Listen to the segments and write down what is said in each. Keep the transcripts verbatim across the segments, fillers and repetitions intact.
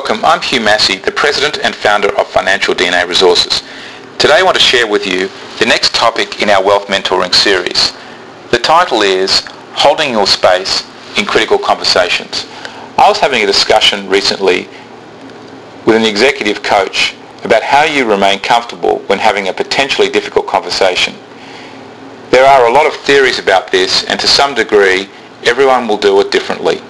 Welcome, I'm Hugh Massey, the President and Founder of Financial D N A Resources. Today I want to share with you the next topic in our Wealth Mentoring series. The title is Holding Your Space in Critical Conversations. I was having a discussion recently with an executive coach about how you remain comfortable when having a potentially difficult conversation. There are a lot of theories about this, and to some degree everyone will do it differently.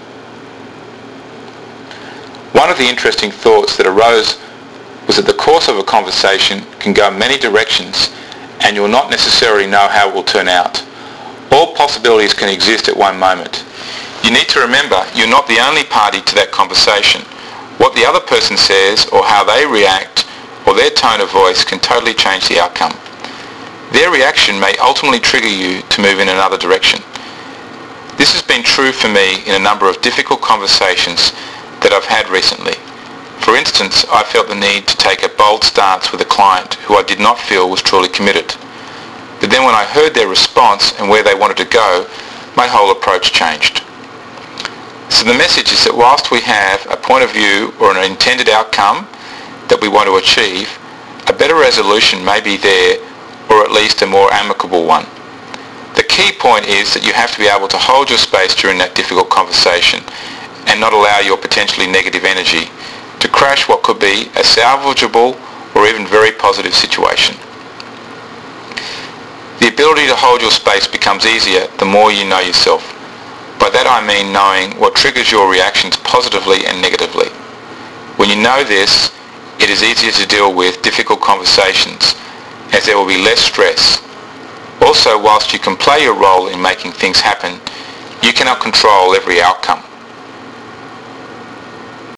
One of the interesting thoughts that arose was that the course of a conversation can go many directions and you'll not necessarily know how it will turn out. All possibilities can exist at one moment. You need to remember you're not the only party to that conversation. What the other person says or how they react or their tone of voice can totally change the outcome. Their reaction may ultimately trigger you to move in another direction. This has been true for me in a number of difficult conversations that I've had recently. For instance, I felt the need to take a bold stance with a client who I did not feel was truly committed. But then when I heard their response and where they wanted to go, my whole approach changed. So the message is that whilst we have a point of view or an intended outcome that we want to achieve, a better resolution may be there, or at least a more amicable one. The key point is that you have to be able to hold your space during that difficult conversation and not allow your potentially negative energy to crash what could be a salvageable or even very positive situation. The ability to hold your space becomes easier the more you know yourself. By that I mean knowing what triggers your reactions positively and negatively. When you know this, it is easier to deal with difficult conversations as there will be less stress. Also, whilst you can play your role in making things happen, you cannot control every outcome.